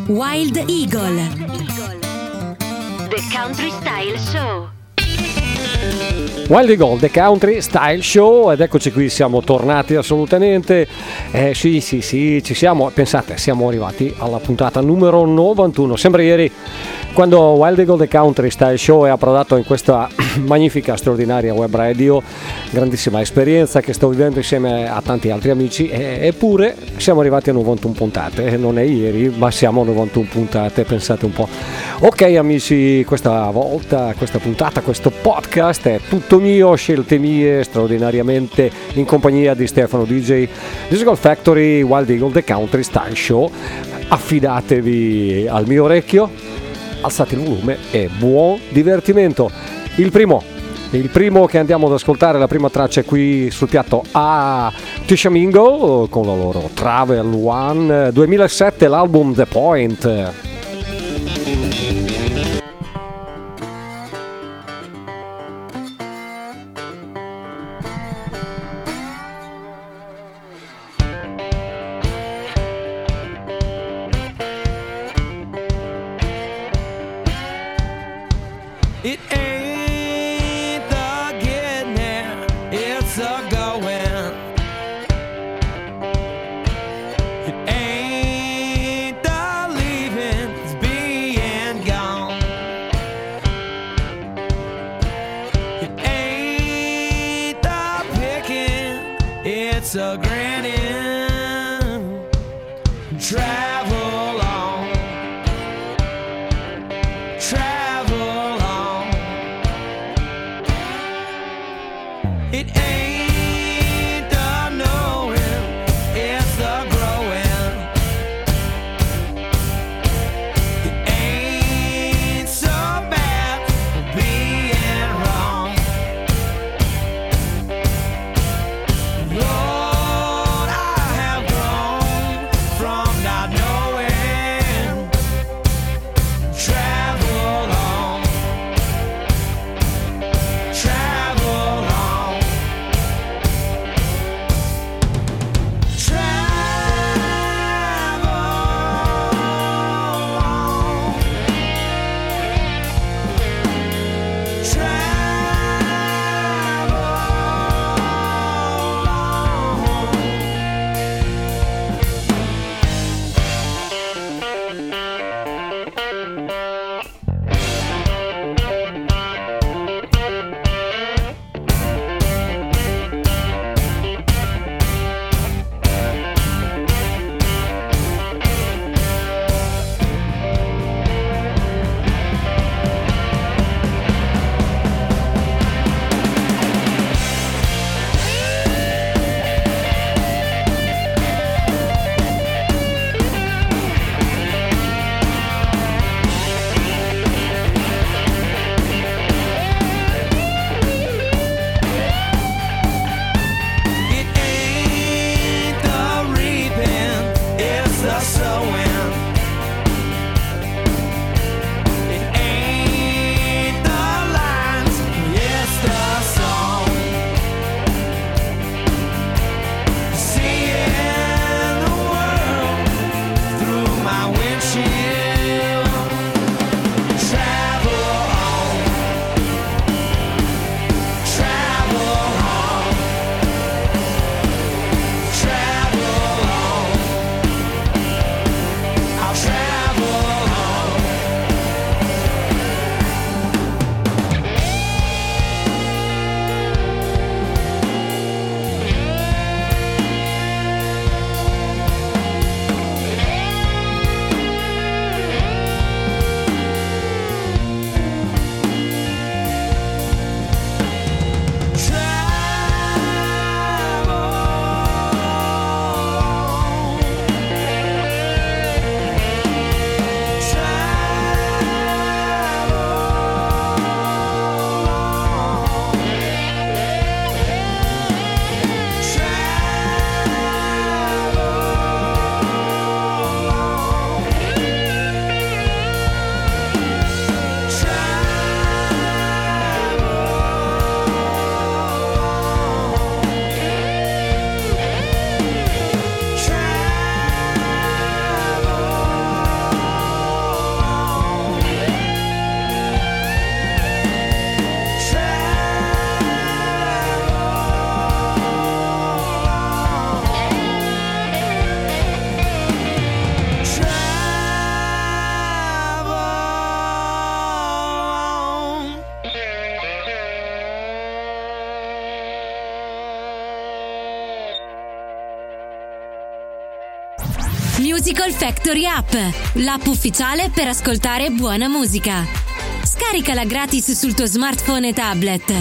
Wild Eagle. The Country Style Show. Wild Eagle, The Country Style Show, ed eccoci qui, siamo tornati assolutamente, sì, ci siamo, pensate, siamo arrivati alla puntata numero 91, sembra ieri quando Wild Eagle, The Country Style Show è approdato in questa magnifica, straordinaria web radio, grandissima esperienza che sto vivendo insieme a tanti altri amici, eppure siamo arrivati a 91 puntate, non è ieri, ma siamo a 91 puntate, pensate un po'. Ok amici, questa volta, questa puntata, questo podcast è tutto mio, scelte mie, straordinariamente in compagnia di Stefano DJ, Musical Factory, Wild Eagle, The Country Style Show. Affidatevi al mio orecchio, alzate il volume e buon divertimento. Il primo che andiamo ad ascoltare, la prima traccia qui sul piatto a Tishamingo con la loro Travel One 2007, l'album The Point. It ain't the getting there, it's the going. It ain't the leaving, it's being gone. It ain't the picking, it's a grinning. Travel on, travel on. It ain't the knowing, it's the growing. It ain't so bad for being wrong. Lord, I have grown from not knowing. Travel on, travel on. Musical Factory App, l'app ufficiale per ascoltare buona musica. Scaricala gratis sul tuo smartphone e tablet.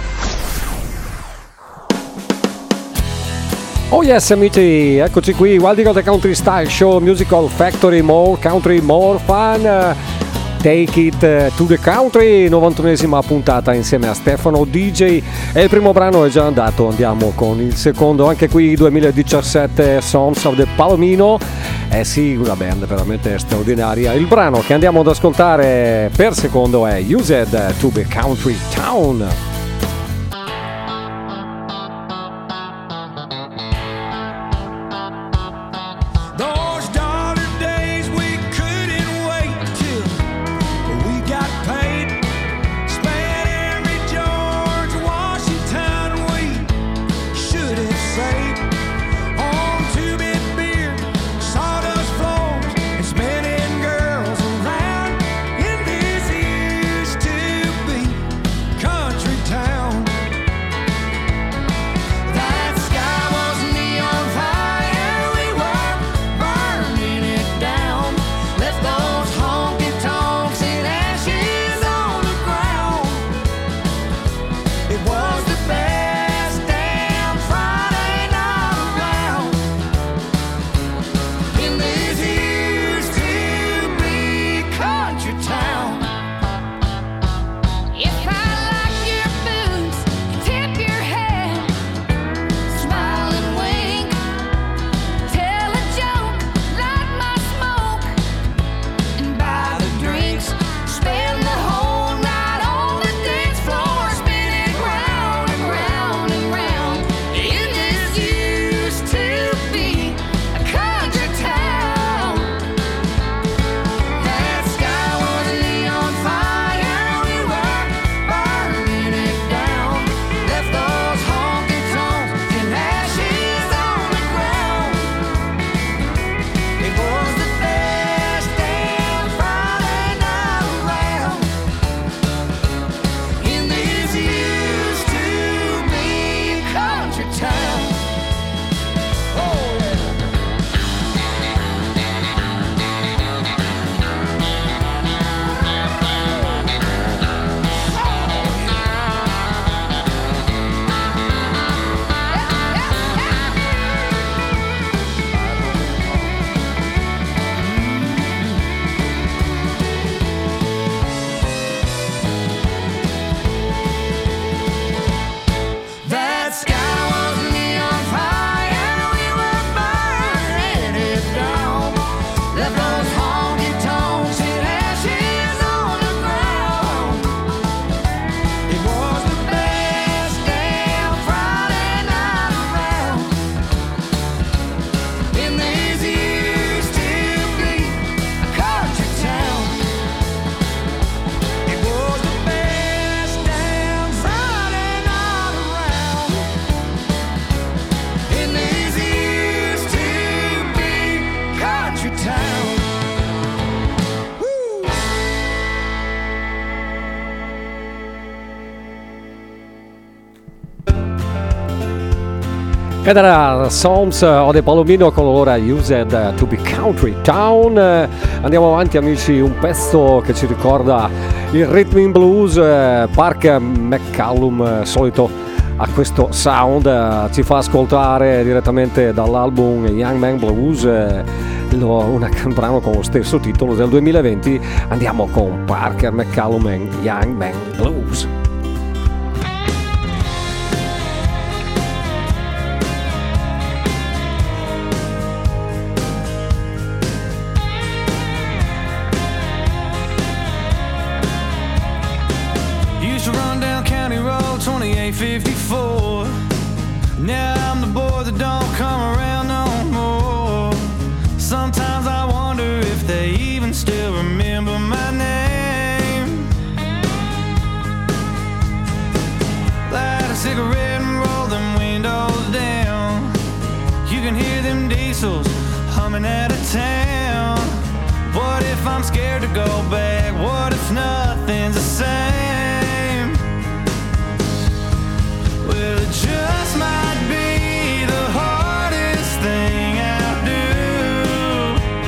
Oh yes amici, eccoci qui, Wild Eagle The Country Style Show, Musical Factory, more country, more fun. Take It to the Country, 91esima puntata insieme a Stefano DJ, e il primo brano è già andato, andiamo con il secondo, anche qui 2017, Songs of the Palomino. Eh sì, una band veramente straordinaria. Il brano che andiamo ad ascoltare per secondo è Used to the Country Town. Those darling days we couldn't wait till we got paid. Spent every George Washington we should have saved. On two-bit beer, sawdust floors, and spinning girls around in this used to be country town. That sky was neon fire, we were burning it down. Left those honky tonks and ashes on the ground. It was the best damn Friday night around. In this used to be country town. If I like your boots, tip your head, smile and wink, tell a joke, light my smoke, and buy the drinks, spend the whole night on the dance floor, spinning round and round and round. In this used to be a country town. That sky was neon fire, we were burning it down. Left those honky tonks and ashes on the ground. It was the best damn Friday night around. In this used to be country town. Oh yeah. That sky was neon fire, we were burning it down. Left those honky tonks and ashes on the ground. It was the best damn Friday night around. In this used to be a country town. It was the best damn Friday night around. In this used to be country town. Woo! Ed era Songs of the Palomino con l'ora Used to be Country Town. Andiamo avanti amici, un pezzo che ci ricorda il rhythm and blues. Parker McCallum, solito a questo sound, ci fa ascoltare direttamente dall'album Young Man Blues, un brano con lo stesso titolo del 2020. Andiamo con Parker McCallum e Young Man Blues. Used to run down County Road 2854. Now I'm the boy that don't come around no more. Sometimes I wonder if they even still remember my name. Light a cigarette and roll them windows down. You can hear them diesels humming out of town. What if I'm scared to go back? What if nothing's the same? Well, it just might be the hardest thing I do.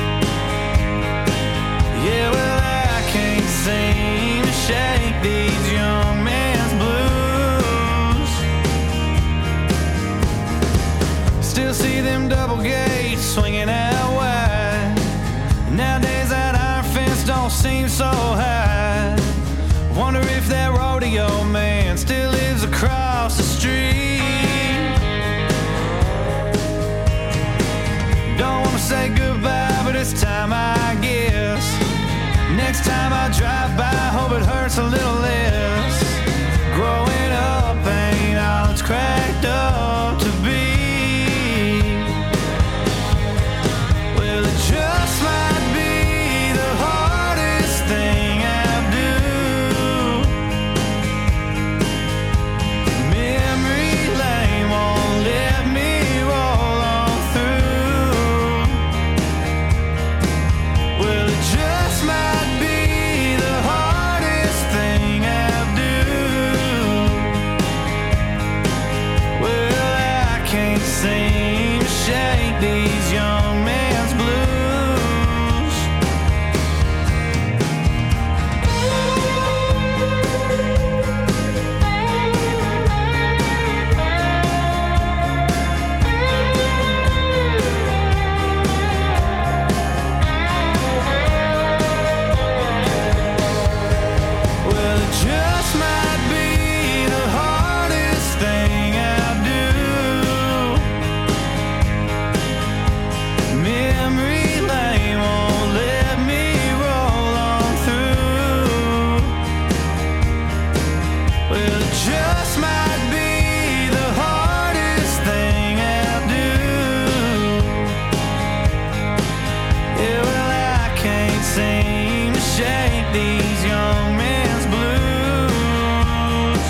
double gate swinging out wide. Nowadays that iron fence don't seem so high. Wonder if that rodeo man still lives across the street. Don't wanna say goodbye, but it's time I guess. Next time I drive by, hope it hurts a little less. Growing up ain't all it's cracked up to be. Well, it just might be the hardest thing I do. Memory lane won't let me roll on through. Well, it just might be the hardest thing I do. Well, I can't seem to shake these young man's blues. Well, it just might be the hardest thing I do. Memory lane won't let me roll on through. Well, it just might be the hardest thing I do. Yeah, well, I can't seem to shake these young men's blues.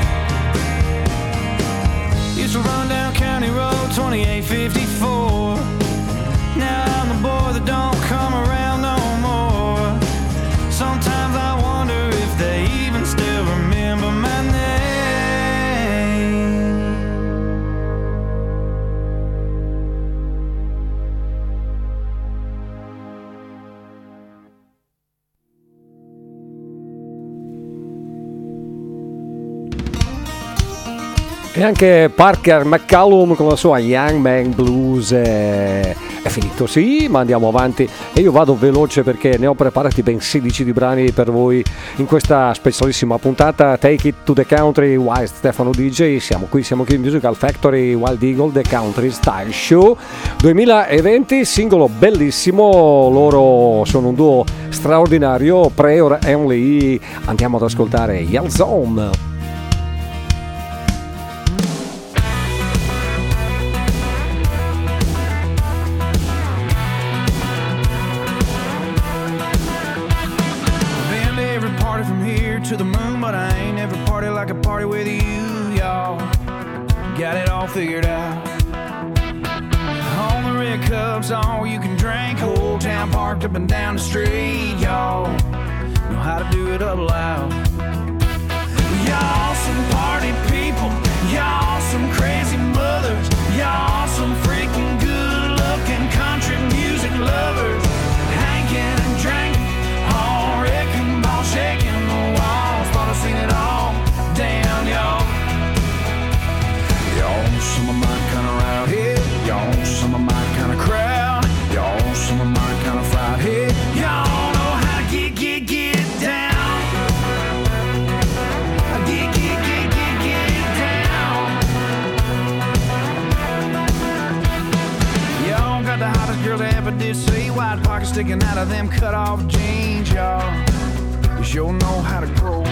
Used to run down County Road 2854. Now I'm the boy that don't come around no more. Sometimes I wonder if they even still remember my name. E anche Parker McCallum con la sua Young Man Blues è finito, sì, ma andiamo avanti e io vado veloce perché ne ho preparati ben 16 di brani per voi in questa specialissima puntata. Take It to the Country, Wild Stefano DJ, siamo qui in Musical Factory, Wild Eagle, The Country Style Show 2020, singolo bellissimo, loro sono un duo straordinario, Prayer Only, andiamo ad ascoltare Yell Zone. Been to every party from here to the moon, but I ain't never party like a party with you, y'all. Got it all figured out. On the red cups, all you can drink. Whole town parked up and down the street, y'all. Know how to do it up loud. Y'all some party people, y'all some crazy mothers, y'all some freaking good-looking country music lovers. Hankin' and drinking, all wrecking ball, shaking the walls. Thought I seen it all, damn y'all. Y'all some of my kind of round head, y'all some of my kind of crowd, y'all some of my kind of fried head. Y'all know how to get down. Get down. Y'all got the hottest girls I ever did see. Wide pockets sticking out of them cut off jeans, y'all. You sure know how to grow.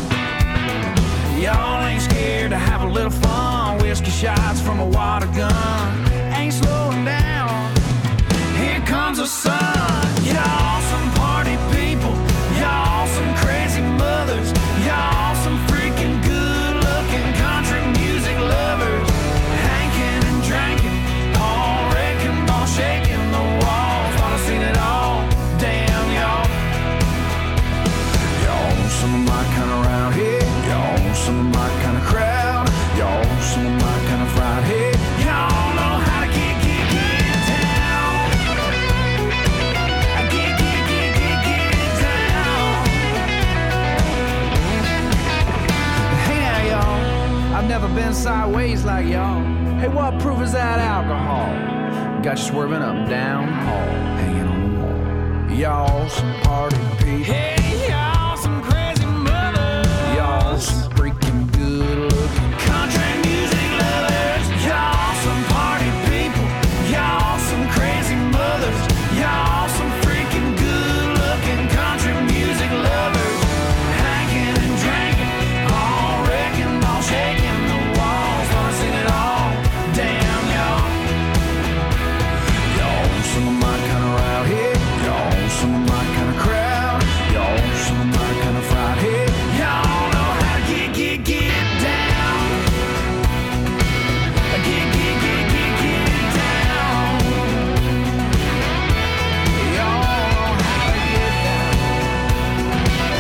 Y'all ain't scared to have a little fun. Whiskey shots from a water gun. Ain't slowing down. Here comes the sun. Y'all some party people. Y'all some crazy mothers. Y'all some freaking good-looking country music lovers. Hankin' and drinking, all wrecking ball, shaking the walls. Thought I seen it all, damn y'all. Y'all some of my kind of round head. Y'all some of my kind of crowd. Y'all some of my kind of fried head. Y'all know how to get down. Get down. Hey now y'all, I've never been sideways like y'all. Hey, what proof is that alcohol? got you swerving up and down, hanging on the wall. Y'all some party people. Hey, y'all some crazy mothers. Y'all some freaking good looking country music lovers. Y'all some party people. Y'all some crazy mothers. Y'all some freaking good looking country music lovers. Hanging and drinking, all wrecking, all shaking the walls. Wanna sing it all, damn y'all. Y'all some of my kind of rowdy head. Y'all some of my kind of crowd. Y'all some of my kind of fried head. Y'all know how to get down. Get down. Y'all know how to get down.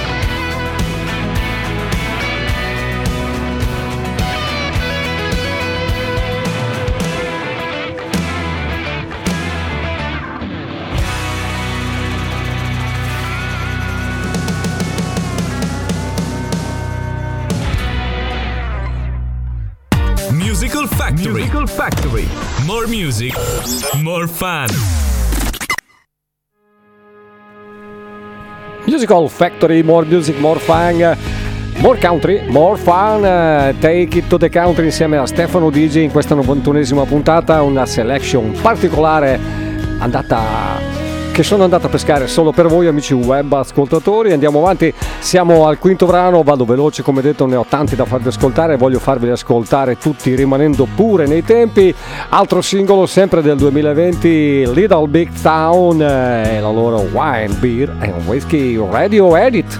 Musical Factory. Musical Factory. More music, more fun. Musical Factory, more music, more fun, more country, more fun. Take it to the country insieme a Stefano Digi in questa 91esima puntata, una selection particolare che sono andata a pescare solo per voi amici web ascoltatori. Andiamo avanti, siamo al quinto brano, vado veloce come detto, ne ho tanti da farvi ascoltare, voglio farveli ascoltare tutti rimanendo pure nei tempi. Altro singolo sempre del 2020, Little Big Town e la loro Wine, Beer and Whiskey Radio Edit.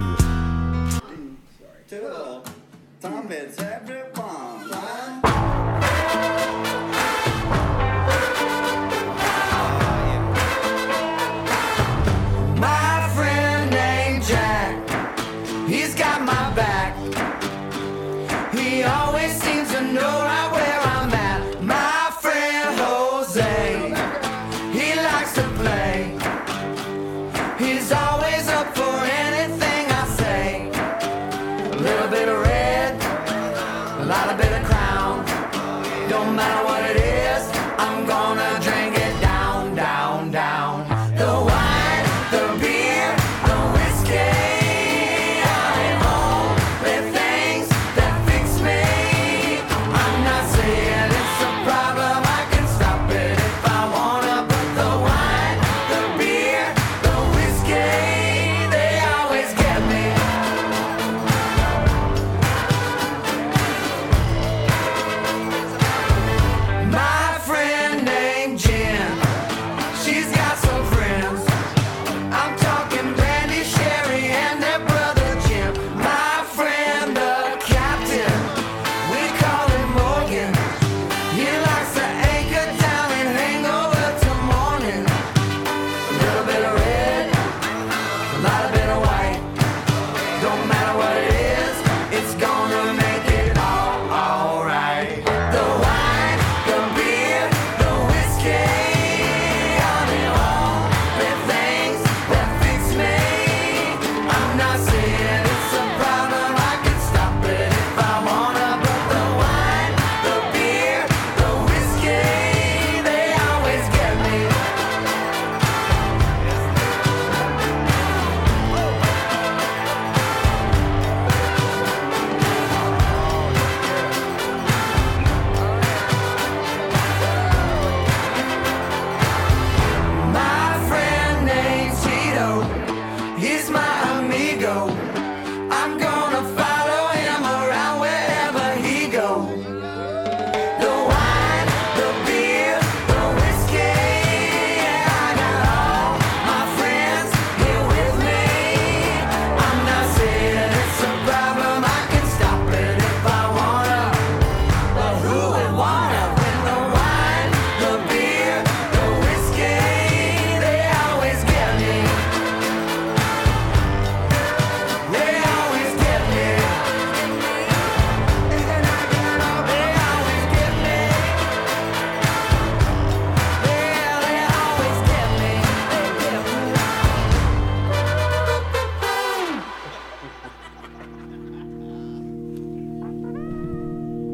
My friend named Jack, he's got my back. He always seems to know right where I'm at. My friend Jose, he likes to play. He's always up for anything I say. A little bit of red, a lot of bit of crown. Don't matter what it is, I'm gonna drink it down, down, down. The wine, the beer, the whiskey. I ain't only things that fix me. I'm not saying it's a problem, I can stop it if I wanna. But the wine, the beer, the whiskey.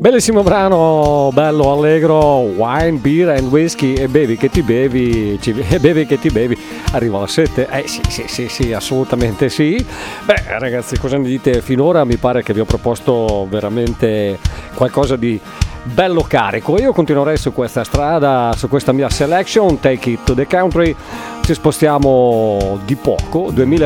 Bellissimo brano, bello, allegro, wine, beer and whisky, e bevi che ti bevi, e bevi che ti bevi, arriva la sete, sì, assolutamente sì. Beh ragazzi, cosa ne dite finora? Mi pare che vi ho proposto veramente qualcosa di bello carico. Io continuerei su questa strada, su questa mia selection, Take It to the Country. Ci spostiamo di poco,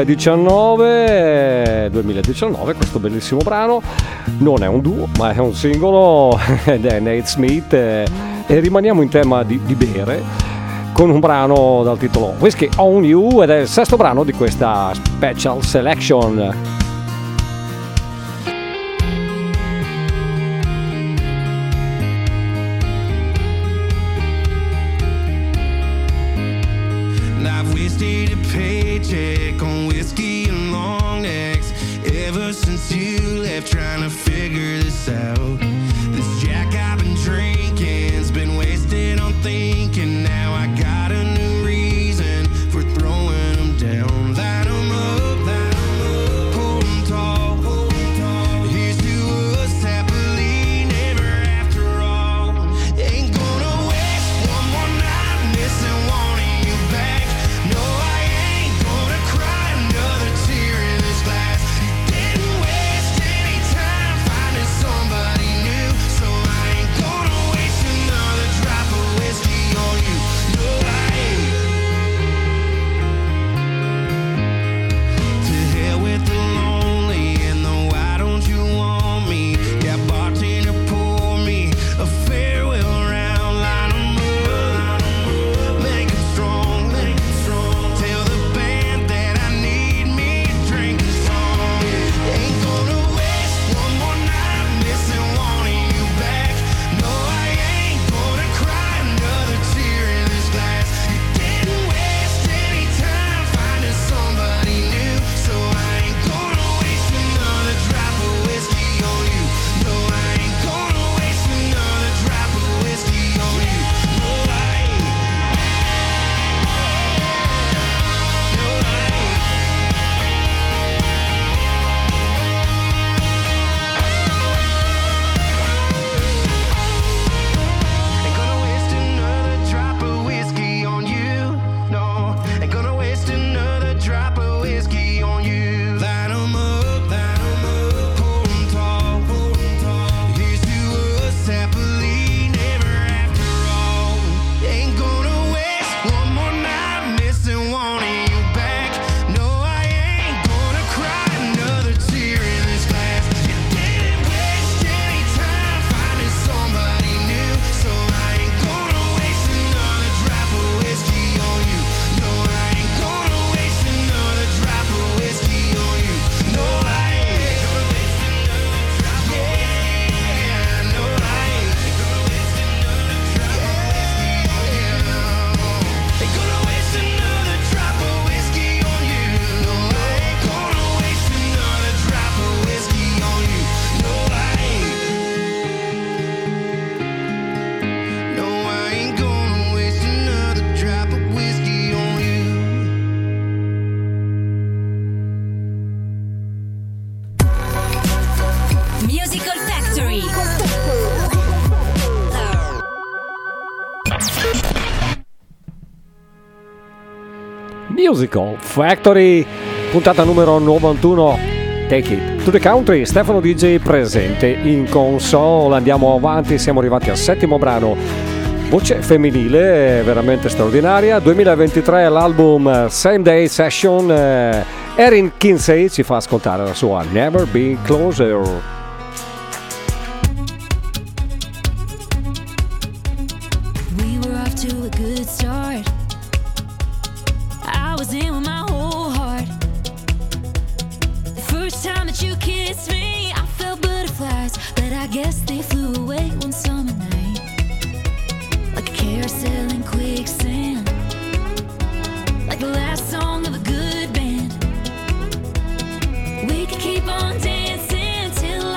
2019, questo bellissimo brano non è un duo ma è un singolo ed è Nate Smith, e rimaniamo in tema di bere con un brano dal titolo Whiskey on You, ed è il sesto brano di questa special selection. Wasted a paycheck on whiskey and long necks ever since you left, trying to figure this out. This Jack I've been drinking's been wasted on thinking. Now I got a new reason for throwing them down. Light 'em up, hold 'em tall. Here's to us happily never after all. Ain't gonna waste one more night missing wanting you back. No, I ain't gonna cry another tear in this glass. Didn't waste any time finding somebody new, so I ain't gonna waste another drop of whiskey on you. No, I ain't. To hell with the lonely and the why don't you want me? Yeah, bartender, pour me a farewell round. Line 'em up, make 'em strong. Tell the band that I need me a drinking song. Ain't gonna waste one more night missing wanting you back. No, I ain't gonna cry another tear in this glass. You didn't waste any time finding somebody new, so I ain't gonna waste another drop of whiskey on you. No, I ain't gonna waste another drop of whiskey on you. No, I ain't. No, I ain't. Ain't gonna waste another drop of whiskey on you. No, ain't gonna waste another drop of whiskey on you. Light 'em up, hold 'em tall. Here's to us happily never after all. Ain't gonna waste one more night missing wanting you back. No, I ain't gonna cry another tear in this glass. You didn't waste any time finding somebody new, so I ain't gonna waste another drop of whiskey on you. No, I ain't gonna waste another drop of whiskey on you. No, I ain't gonna waste another drop of whiskey. Yeah, no, I ain't gonna waste another drop of whiskey on you. Ain't gonna waste another drop of whiskey on you. No, I ain't gonna waste another drop of whiskey on you. No, I ain't. No, I ain't gonna waste another drop of whiskey on you. Musical Factory. Musical Factory, puntata numero 91, Take It to the Country. Stefano DJ presente in console. Andiamo avanti, siamo arrivati al settimo brano, voce femminile veramente straordinaria. 2023, l'album Same Day Session. Erin Kinsey ci fa ascoltare la sua Never Be Closer. We were off to a good start. I was in with my whole heart. The first time that you kissed me, I felt butterflies, but I guess they flew away one summer night. Like a carousel in quicksand, like the last song of a good band. We could keep on dancing till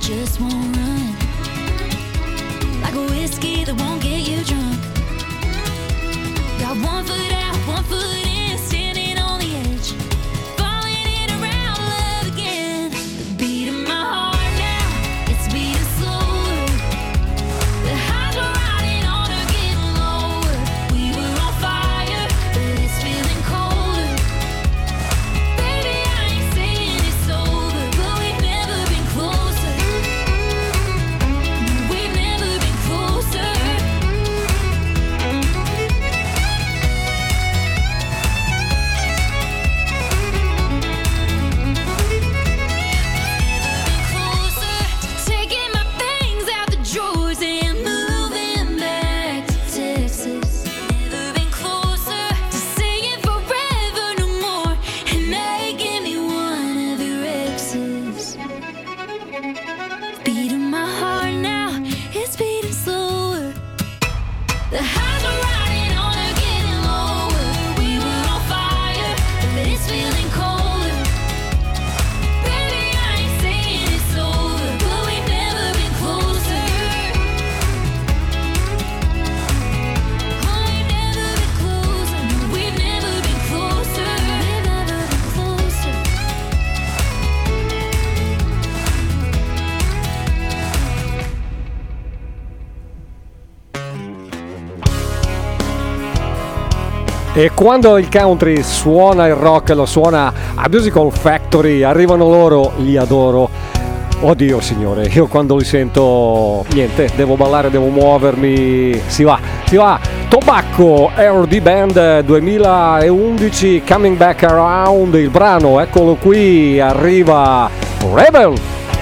just won't run. Like a whiskey that won't get you drunk. Got one foot out, one foot in, standing on the edge, falling in around love again. The beat of my heart now, it's beating slower. The highs were riding on her, getting lower. We were on fire, but it's feeling colder. Baby, I ain't saying it's over, but we've never been closer. We've never been closer. Taking my things out the drawers and moving back to Texas. Never been closer to saying forever no more and making me one of your exes. Beat of my heart now, it's beating slower. The highs were riding on her, getting lower. We were on fire, but it's feeling colder. Baby, I ain't saying it's over, but we've never been closer. Oh, we've never been closer. No, we've never been closer. We've never been closer. E quando il country suona il rock, lo suona a Musical Factory, arrivano loro, li adoro. Oddio signore, io quando li sento, niente, devo ballare, devo muovermi, si va. Tobacco, R&B Band 2011, Coming Back Around, il brano, eccolo qui, arriva Rebel.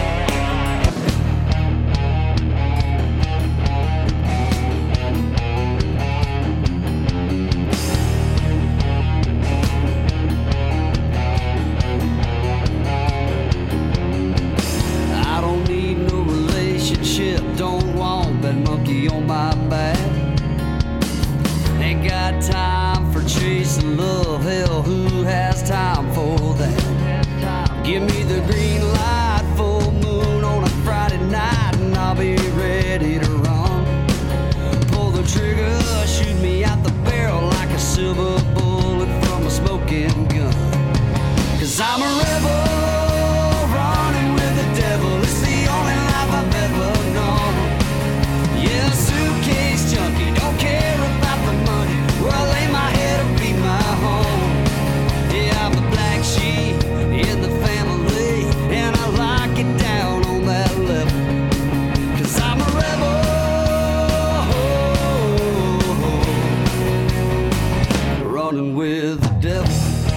I don't need no relationship, don't want that monkey on my back. Ain't got time for chasing love, hell, who has time for that? Give me the green light, full moon on a Friday night, and I'll be ready to run. Pull the trigger, shoot me out the barrel like a silver bullet from a smoking gun. 'Cause I'm a rebel, running with the devil. It's the only life I've ever known. Yeah, suitcase junkie, don't care about the money. Well, lay my head or be my home. Yeah, I'm the black sheep in the family, and I like it down on that level. 'Cause I'm a rebel, running with the devil.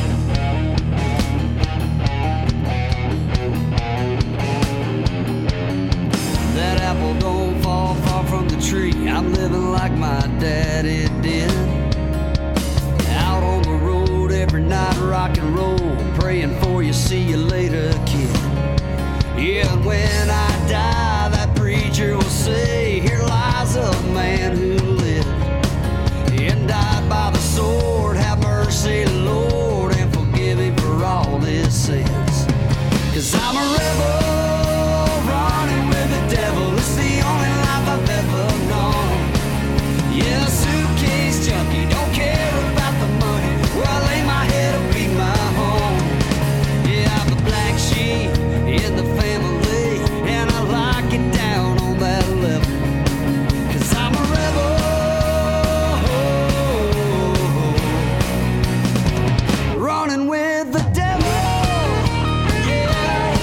That apple don't fall far from the tree. I'm living like my daddy did. Out on the road every night, rock and roll, praying for you, see you later, kid. Yeah, and when I die, that preacher will say, here lies a man who lived and died by the sword. Have mercy, Lord, and forgive him for all his sins. 'Cause I'm a rebel, running with the devil. It's the only life I've ever known. Yeah, suitcase junkie, don't care about the money. Well, lay my head or be my home. Yeah, I'm the black sheep in the family, and I like it down on that level. 'Cause I'm a rebel, running with the devil. Yeah.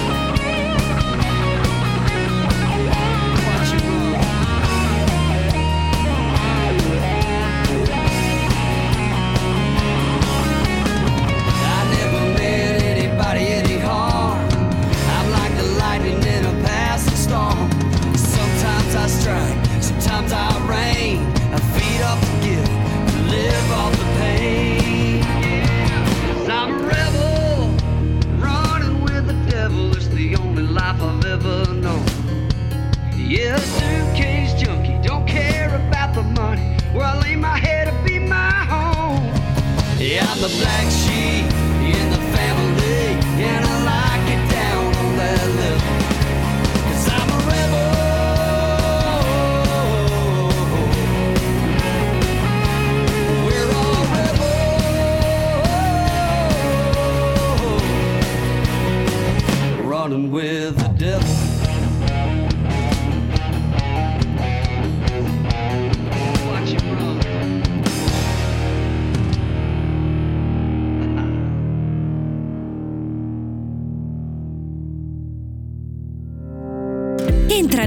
Watch you run. I never meant anybody any harm. I'm like the lightning in a passing storm. Sometimes I strike, sometimes I rain. I feed off the guilt, live off the pain. 'Cause I'm a rebel, running with the devil. It's the only life I've ever known. Yeah, suitcase junkie, don't care about the money. Where I lay my head to be my home. Yeah, I'm the black sheep in the family, and I like it down on that level. 'Cause I'm a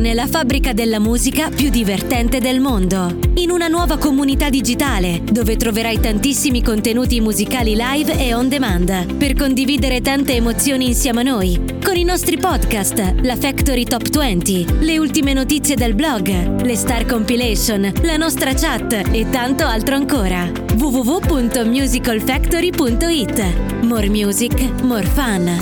nella fabbrica della musica più divertente del mondo, in una nuova comunità digitale dove troverai tantissimi contenuti musicali live e on demand per condividere tante emozioni insieme a noi, con i nostri podcast, la Factory Top 20, le ultime notizie del blog, le Star Compilation, la nostra chat e tanto altro ancora. www.musicalfactory.it. More music, more fun.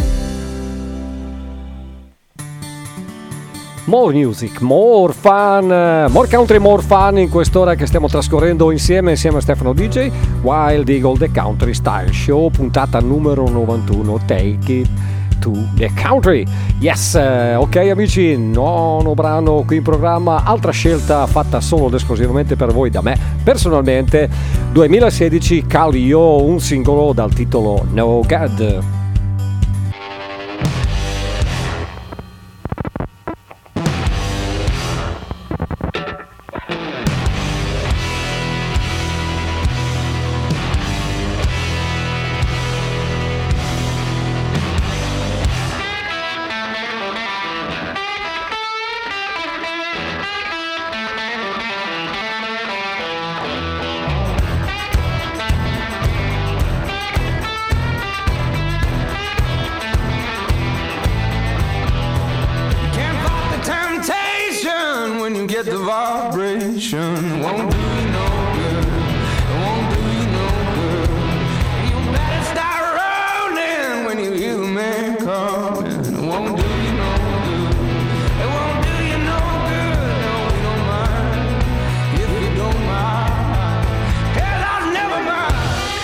More music, more fun, more country, more fun in quest'ora che stiamo trascorrendo insieme a Stefano DJ. Wild Eagle The Country Style Show, puntata numero 91, Take It to the Country. Yes, ok amici, nono brano qui in programma, altra scelta fatta solo ed esclusivamente per voi da me personalmente, 2016 Calio, un singolo dal titolo No God. The vibration won't do you no good. It won't do you no good. You better start rolling when you hear the man coming. It won't do you no good. It won't do you no good. No, we don't mind if you don't mind. 'Cause I'll never mind.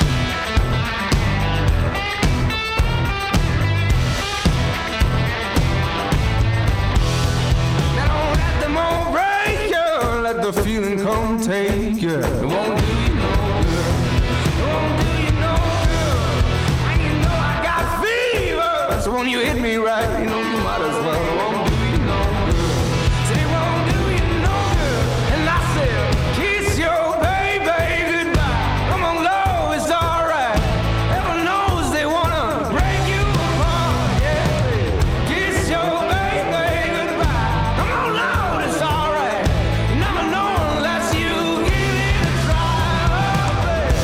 Now don't let them all break you. Let the feeling come take you. It won't do you no good. It won't do you no good. And you know I got fever, so when you hit me right, you know you might as well. It won't do you no good. Say it won't do you no good. And I said, kiss your baby goodbye. Come on, love, it's alright. Heaven knows they wanna break you apart. Yeah, kiss your baby goodbye. Come on, love, it's alright. You never know unless you give it a try, oh, baby.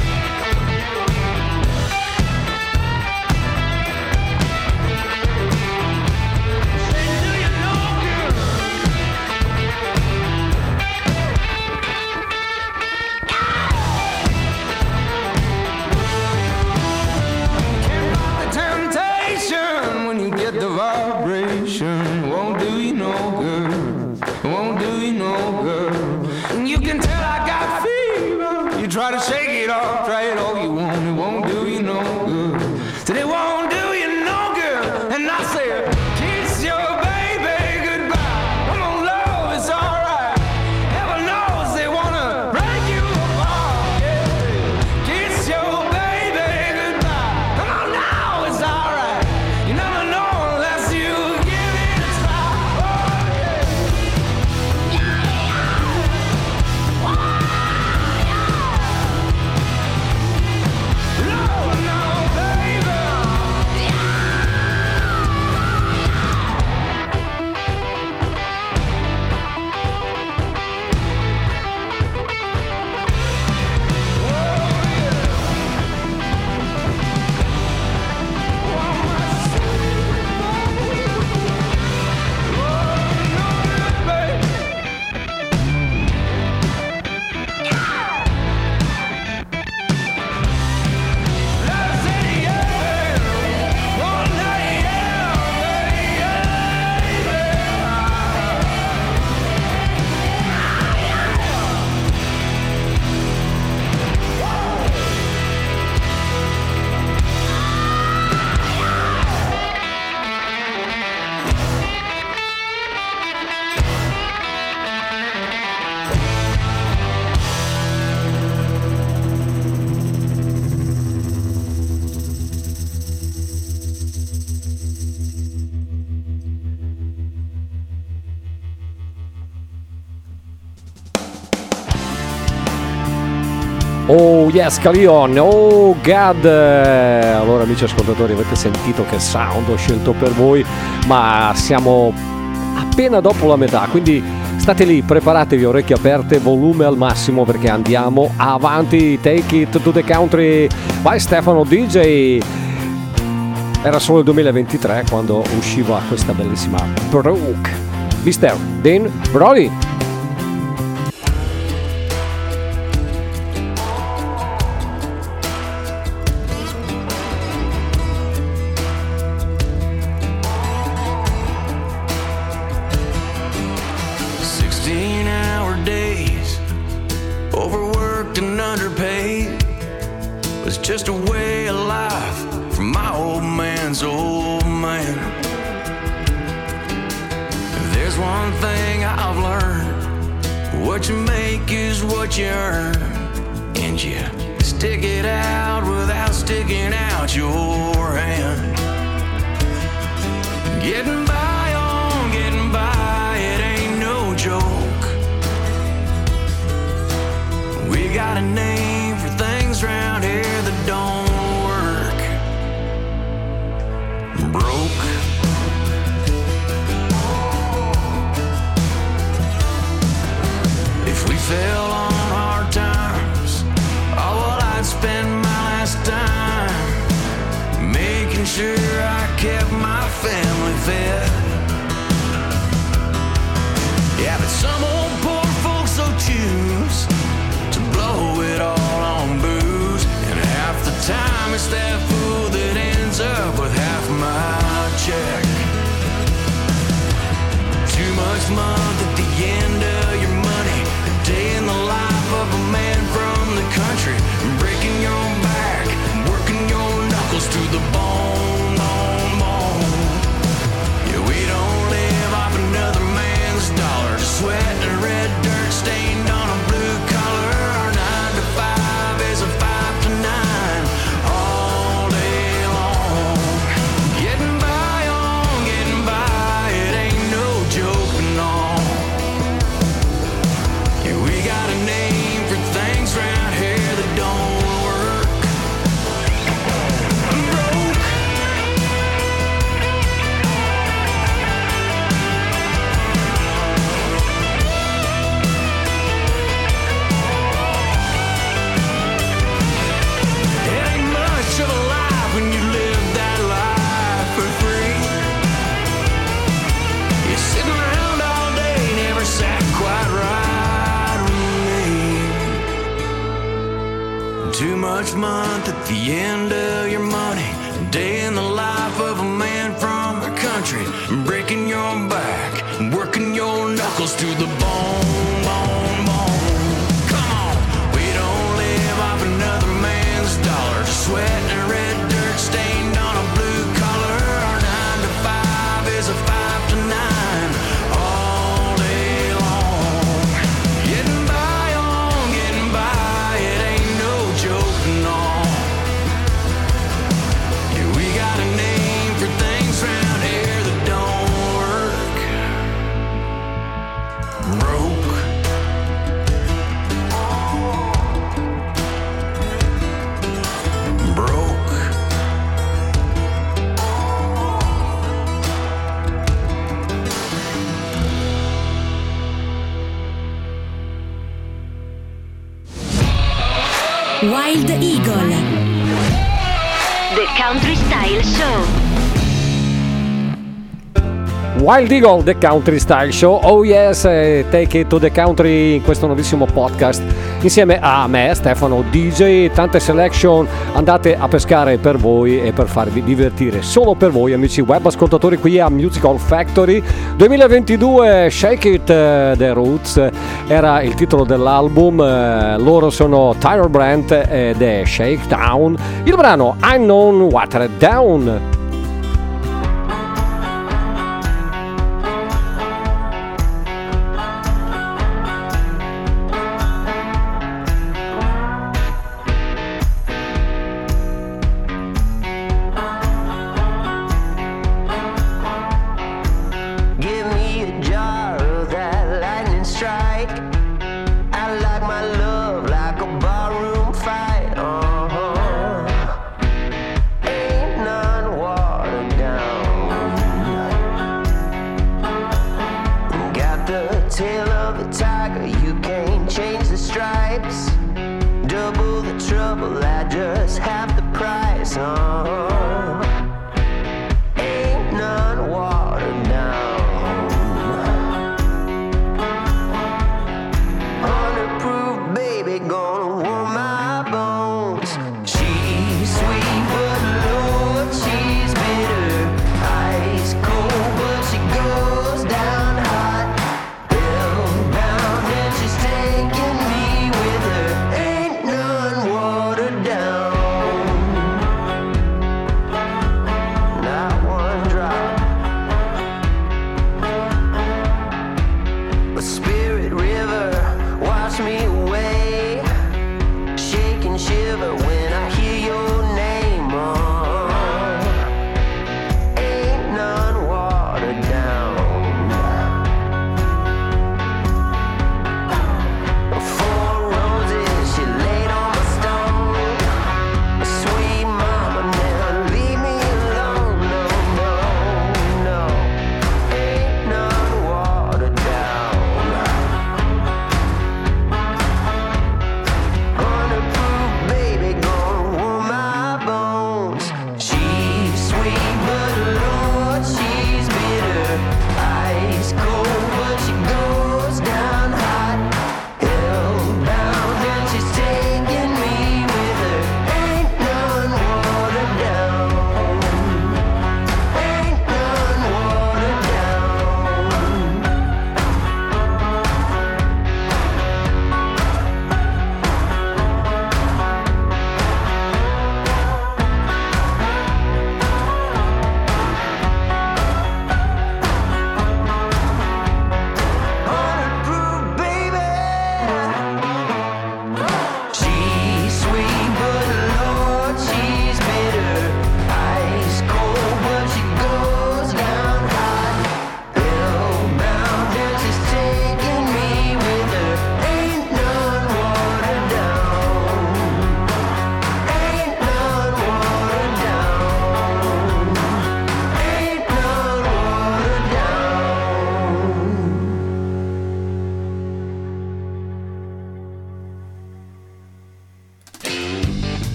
Say, do you know, girl? Can't rock the temptation when you get the vibration. Won't do you no good. Won't do you no good. And you can tell I got fever. You try to shake it off, try it all you want. It won't do you no good. Said it won't do you no good. And I said, kiss your baby goodbye. Come on, love, it's alright. Heaven knows they wanna break you apart. Yeah. Kiss your baby goodbye. Come on now, it's alright. You never know unless you give it a try. Oh, yeah. Love now, baby. Oh yes, Calion, oh God! Allora amici ascoltatori, avete sentito che sound ho scelto per voi, ma siamo appena dopo la metà, quindi state lì, preparatevi, orecchie aperte, volume al massimo perché andiamo avanti. Take It to the Country by Stefano DJ. Era solo il 2023 quando usciva questa bellissima Brooke. Mr. Dean Brody. Just a way of life from my old man's old man. There's one thing I've learned: what you make is what you earn, and you stick it out without sticking out your hand. Getting by, it ain't no joke. We got a name for things round here that don't work. Broke. If we fell on hard times, oh well, I'd spend my last time making sure I kept my family fed. Yeah, but some old poor folks will choose to blow it all on booze, and half the time it's that fool that ends up with half my check. Too much month at the end of your money, a day in the life of a man from the country, breaking your back, working your knuckles to the bone, bone, bone. Yeah, we don't live off another man's dollar, sweat and red dirt stained on a blue collar. Our 9 to 5 is a 5 to 9 all day long. Getting by, it ain't no joke and all. Yeah, we got a name for things round here that don't work. I'm broke. It ain't much of a life when you live that life for free. You're sitting around all day, never sat quite right with me. Too much month at the end of your money, a day in the life of a man from the country, breaking your back, working your knuckles to the bone, bone, bone. Come on, we don't live off another man's dollar, sweat and red dirt stained on a blue collar. Our 9 to 5 is a 5 to 9 all day long. Getting by, it ain't no joke and all. Yeah, we got a name for things round here that don't work. Broke. Broke. Wild Eagle. The Country Style Show. Wild Eagle, The Country Style Show. Oh yes, Take It to the Country in questo nuovissimo podcast insieme a me, Stefano DJ. Tante selection andate a pescare per voi e per farvi divertire, solo per voi amici web ascoltatori qui a Musical Factory 2022. Shake It, The Roots era il titolo dell'album. Loro sono Tyler Brent ed è Shakedown, il brano I'm Known Watered Down. Give me a jar of that lightning strike. I like my love like a barroom fight. Ain't none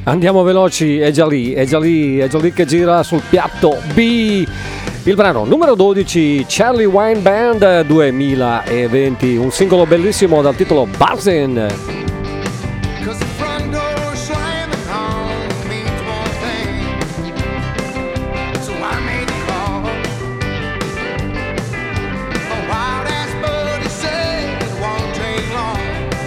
Andiamo veloci, è già lì che gira sul piatto B. Il brano numero 12, Charlie Wine Band 2020, un singolo bellissimo dal titolo Buzzin'. Cause the front door slamming home means one thing. So I made the call. A wild ass buddy said it won't take long.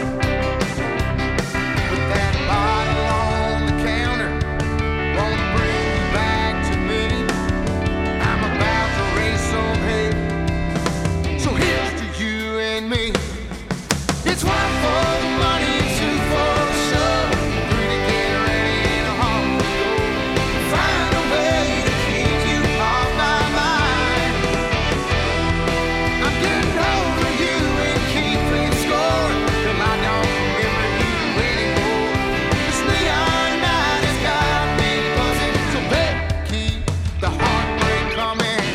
Put that bottle on the counter, won't bring you back to me. I'm about to raise some hay. So here's to you and me. It's one for the money, two for the show, three to get ready and home we go. Find a way to keep you off my mind. I'm getting over you and keeping score, till I don't remember you anymore. This neon night has got me buzzing, so better keep the heartbreak coming.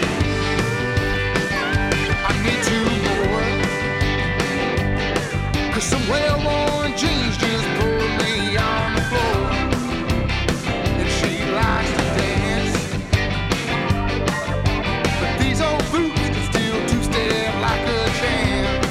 I need you more. Cause some well-worn jeans just pulled me on the floor. And she likes to dance, but these old boots can still two-step like a champ.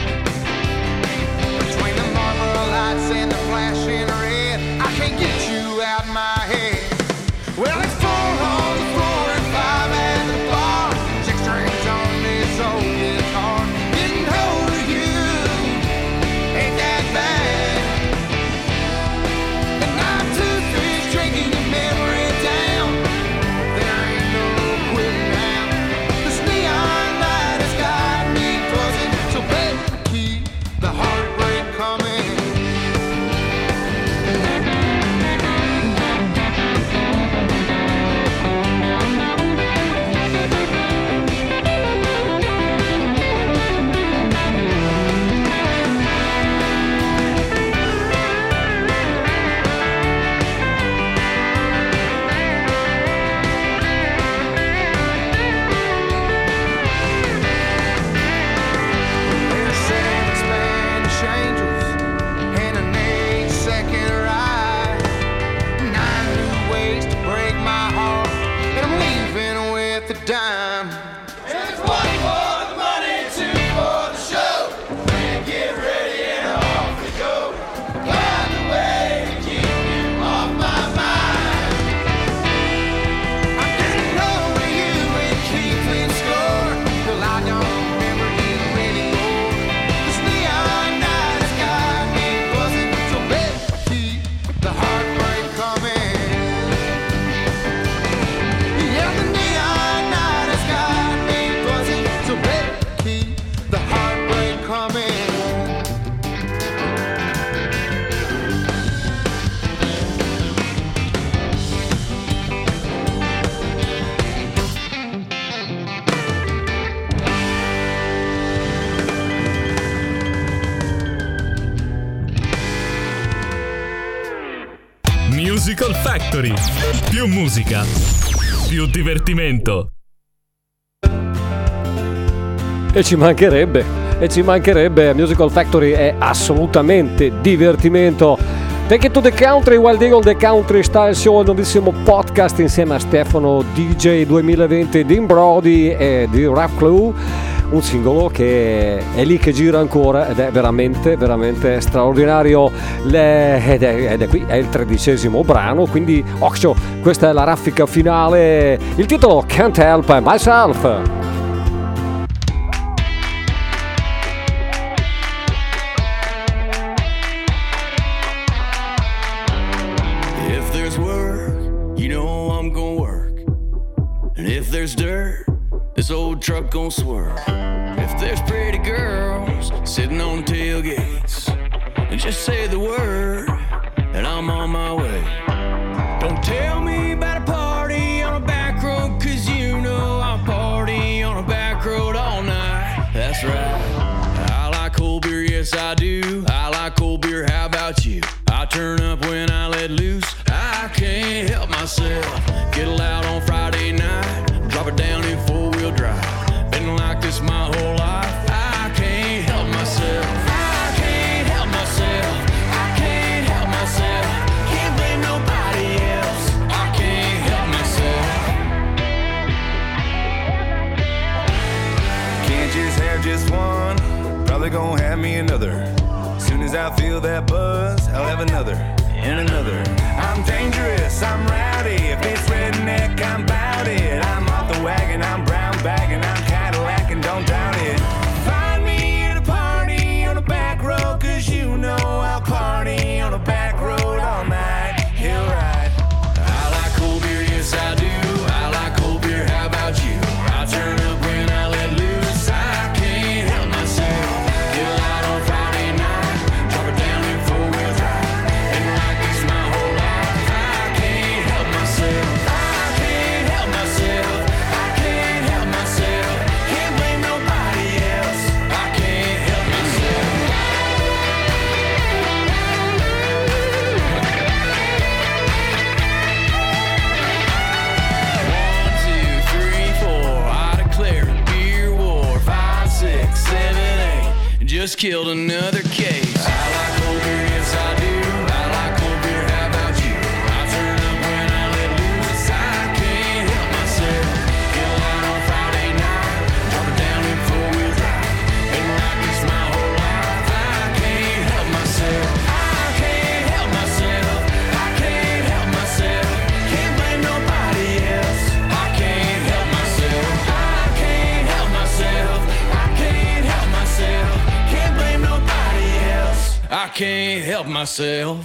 Between the marble lights and the flashing red, I can't get you out my head. Well, it's 4 on the floor and 5 at the bar, 6 strings on this old guitar. Getting hold of you ain't that bad. And I'm 2-3 drinking your memory down. There ain't no quitting now. This neon light has got me buzzing, so better keep the heartbreak coming. There's 7 Spanish angels and an 8-second ride, 9 new ways to break my heart, and I'm leaving with a dime. It's 1 for the money, 2 for the show. And get ready and off we go. Find a way to keep you off my mind. I'm getting over you and keeping score, till I don't remember you anymore. This neon night has got me buzzing, so better keep the heartbreak coming. Yeah, the neon night has got me buzzing, so better keep the heartbreak coming. Musical Factory. Più musica, più divertimento. E ci mancherebbe, Musical Factory è assolutamente divertimento. Take it to the country, Wild Eagle, The Country Style Show, il nuovissimo podcast insieme a Stefano DJ 2020, Dean Brody e di Rap Clue, un singolo che è lì che gira ancora ed è veramente straordinario. Ed è qui, è il 13° brano, quindi occhio, questa è la raffica finale, il titolo Can't Help Myself. If there's work, you know I'm gonna work. And if there's dirt, this old truck gon' swerve. If there's pretty girls sitting on tailgates, and just say the word, and I'm on my way. Don't tell me about a party on a back road, 'cause you know I'll party on a back road all night. That's right. I like cold beer, yes I do. I like cold beer, how about you? I turn up when I let loose. I can't help myself. Get loud on Friday night, drop it down in 4-wheel drive. Been like this my whole life. I can't help myself. I can't help myself. I can't help myself. Can't blame nobody. this one, probably gonna have me another. Soon as I feel that buzz, I'll have another and another. I'm dangerous, I'm rowdy. If it's redneck, I'm bout it. I'm off the wagon, I'm brown bagging, I'm Cadillac and don't doubt it. Find me at a party on a back road, 'cause you know I'll party on a back road all night. He'll ride. I like cold beer, yes I do. I like cold beer, how about you? I turn up when I let loose. I can't help myself. Get out on Friday night, drop it down in four-wheel drive, and like this my whole life. I can't help myself. I can't help myself. I can't help myself. Can't blame nobody else. I can't help myself. 1, 2, 3, 4. I declare a beer war. 5, 6, 7, 8. Just killed another case. I like cold beer, yes I do. I like cold beer, how about you? I turn up when I let loose. I can't help myself. Get out on Friday night, drop it down in four-wheel drive, and like this my whole life. I can't help myself. I can't help myself. I can't help myself. Can't blame nobody else. I can't help myself. I can't help myself. I can't help myself. Can't blame nobody else. I can't help myself.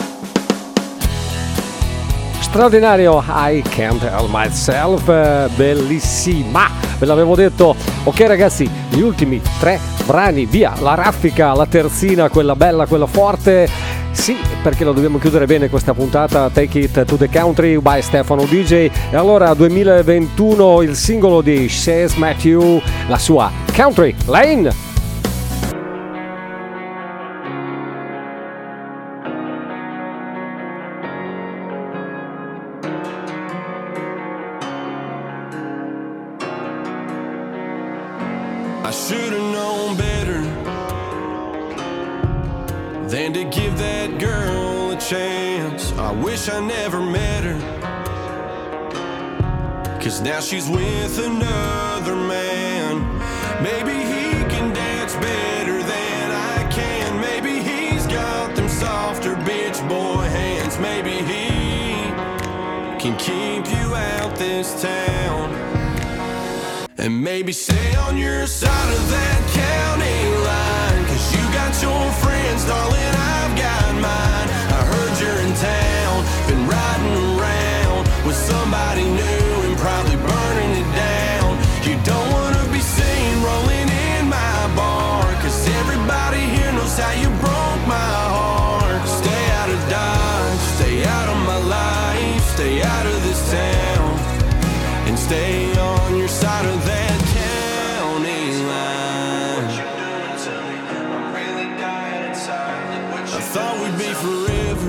Straordinario, I Can't Help Myself, bellissima, ve l'avevo detto. Ok ragazzi, gli ultimi 3 brani, via, la raffica, la terzina, quella bella, quella forte. Sì, perché lo dobbiamo chiudere bene questa puntata. Take It to the Country by Stefano DJ. E allora 2021 il singolo di Chase Matthew, la sua Country Lane. I should've known better than to give that girl a chance. I wish I never met her, 'cause now she's with another man. Maybe he can dance better than I can. Maybe he's got them softer bitch boy hands. Maybe he can keep you out this town. And maybe stay on your side of that county line, 'cause you got your friends, darling, I've got mine. I heard you're in town, been riding around with somebody new and probably burning it down. You don't wanna be seen rolling in my bar, 'cause everybody here knows how you broke my heart. Stay out of Dodge, stay out of my life, stay out of this town, and stay on your side of that county line. I thought we'd be forever,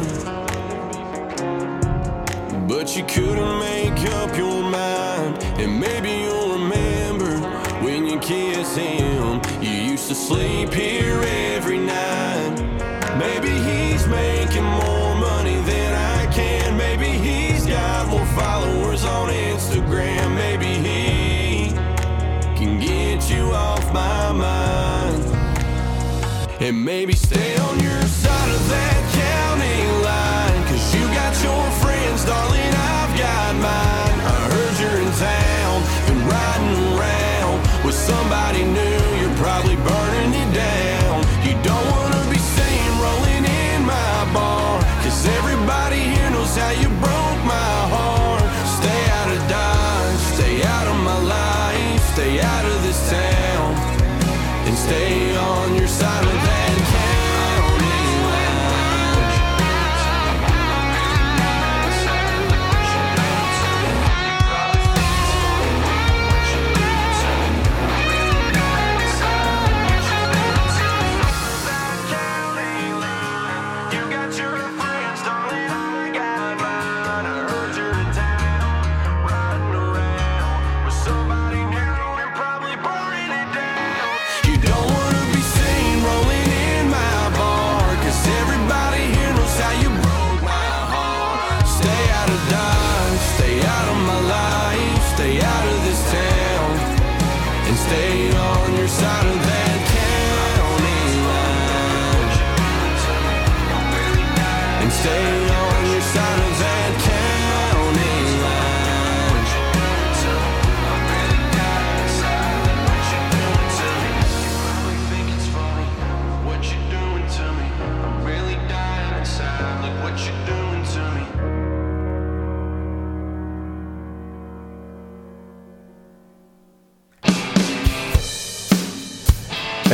but you couldn't make up your mind. And maybe you'll remember when you kiss him, you used to sleep here every night. Maybe he's making more money than I can. Maybe he's got more followers on Instagram. Maybe he can get you off my mind. And maybe stay on your side of that county line, 'cause you got your friends, darling, I've got mine. I heard you're in town, been riding around with somebody new. You're probably burning it down. You don't wanna be seen rolling in my bar, 'cause everybody here knows how you broke my heart. Stay out of Dodge, stay out of my life, stay out of this town, and stay on your side of that county line. You got your friends, darling, I got mine. I heard you're in town, riding around with somebody new and probably burning it down. You don't wanna be seen rolling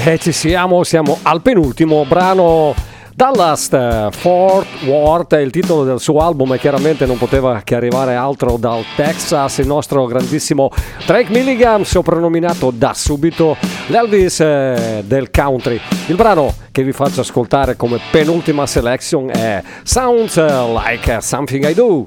Ci siamo al penultimo brano. Dallas Fort Worth è il titolo del suo album e chiaramente non poteva che arrivare altro dal Texas, il nostro grandissimo Drake Milligan, soprannominato da subito l'Elvis del country. Il brano che vi faccio ascoltare come penultima selection è Sounds Like Something I Do.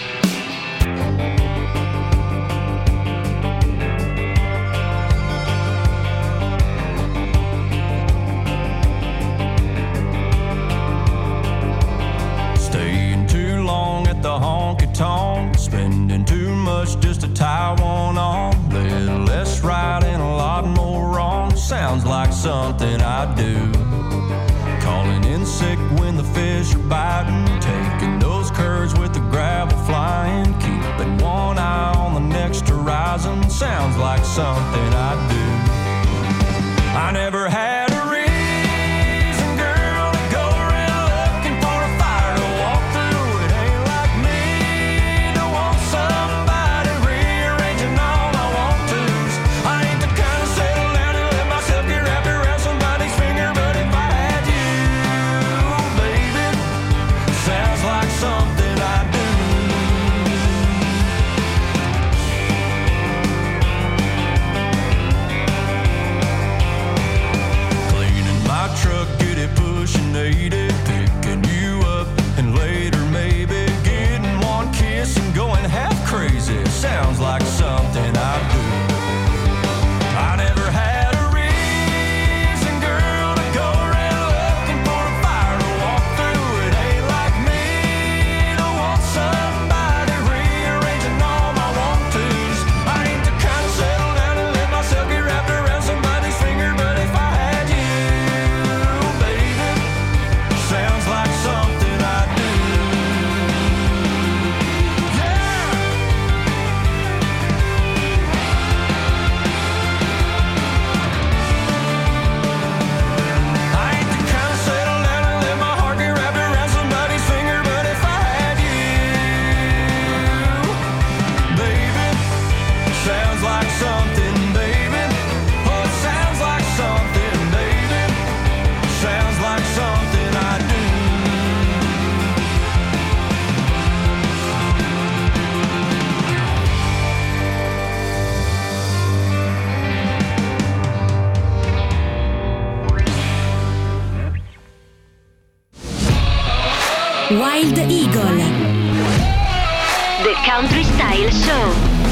Spending too much just to tie one on. Little less right and a lot more wrong. Sounds like something I do. Calling in sick when the fish are biting. Taking those curves with the gravel flying. Keeping one eye on the next horizon. Sounds like something I do. I never had a reason, girl, to go around looking for a fire to walk through. It ain't like me to want somebody rearranging all my want-tos. I ain't the kind to settle down and let myself get wrapped around somebody's finger, but if I had you, baby, sounds like something I do. Truck, get it pushing 80, picking you up, and later maybe getting one kiss and going half crazy. Sounds like something I do. I never had a reason, girl, to go around looking for a fire to walk through. It ain't like me to want somebody rearranging all my want-tos. I ain't the kind to settle down and let myself get wrapped around somebody's finger, but if I had you, sounds like something I do. Yeah. I ain't the kind to settle down and let my heart get wrapped around somebody's finger, but if I had you, baby, sounds like something, baby. Oh, it sounds like something, baby. Sounds like something I do. Wild Eagle. The Country Style Show.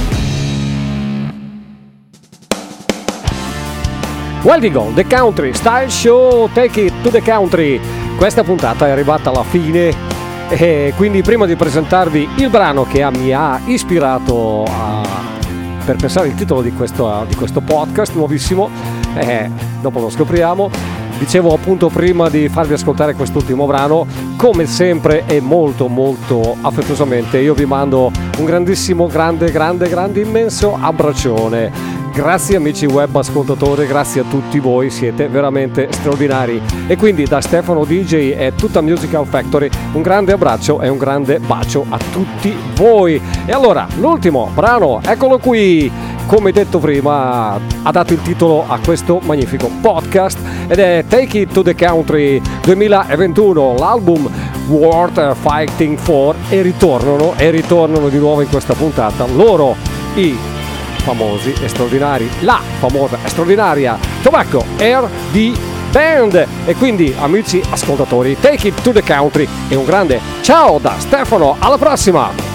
Wild Eagle, The Country Style Show, Take It to the Country. Questa puntata è arrivata alla fine e quindi prima di presentarvi il brano che mi ha ispirato per pensare il titolo di questo podcast nuovissimo, dopo lo scopriamo. Dicevo appunto prima di farvi ascoltare quest'ultimo brano, come sempre e molto molto affettuosamente io vi mando un grandissimo, grande, immenso abbraccione. Grazie amici web ascoltatori, grazie a tutti voi, siete veramente straordinari. E quindi da Stefano DJ e tutta Musical Factory un grande abbraccio e un grande bacio a tutti voi. E allora l'ultimo brano, eccolo qui, come detto prima, ha dato il titolo a questo magnifico podcast ed è Take It to the Country 2021, l'album Worth Fighting For, e ritornano di nuovo in questa puntata loro, i famosi e straordinari, la famosa e straordinaria Tobacco R&B Band. E quindi amici ascoltatori, Take It to the Country e un grande ciao da Stefano, alla prossima.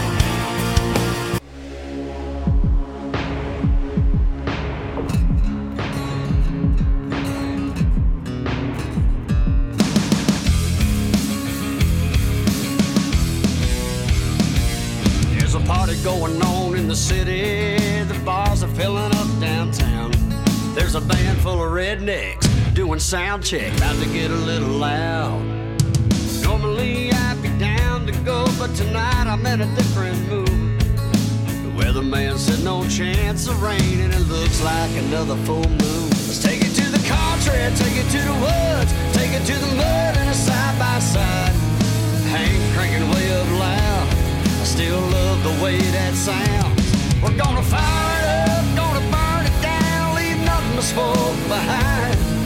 Going on in the city, the bars are filling up downtown. There's a band full of rednecks doing sound check, about to get a little loud. Normally I'd be down to go, but tonight I'm in a different mood. The weatherman said no chance of rain, and it looks like another full moon. Let's take it to the country, take it to the woods, take it to the mud and a side by side. Hank cranking way up loud, I still love the way that sounds. We're gonna fire it up, gonna burn it down, leave nothing but smoke behind.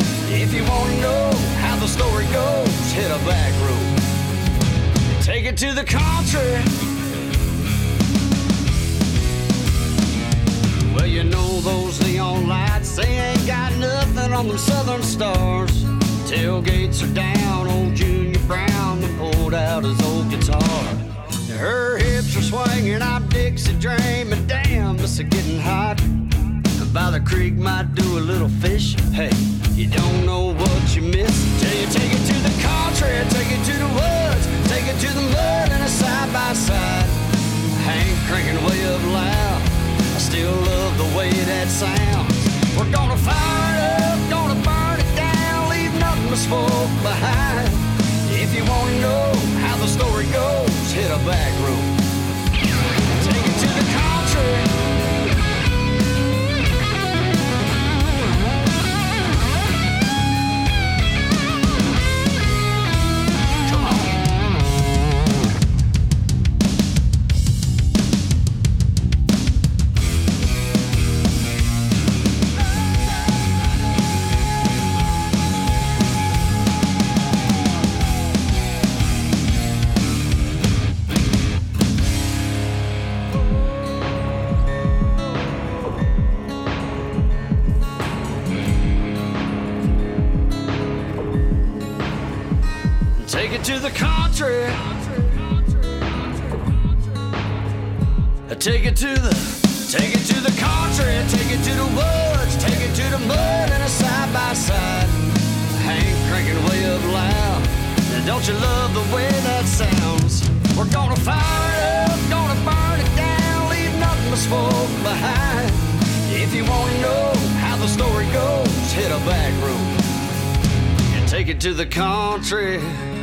back road. Take it to the country. Well, you know those neon lights, they ain't got nothing on them southern stars. Tailgates are down, old Junior Brown done pulled out his old guitar. Her hips are swinging, I'm Dixie dreaming, damn, this is getting hot. By the creek might do a little fishing, hey, you don't know what you miss till you take it to the country, take it to the woods, take it to the mud and a side-by-side. Hank cranking way up loud, I still love the way that sounds. We're gonna fire it up, gonna burn it down, leave nothing but smoke behind. If you wanna know how the story goes, hit a back road. Take it to the country. Take it to the country. Take it to the country. Take it to the woods. Take it to the mud and a side-by-side. Hank cranking way up loud. And don't you love the way that sounds? We're gonna fire it up, gonna burn it down, leave nothing but smoke behind. If you wanna know how the story goes, hit a back road and take it to the country.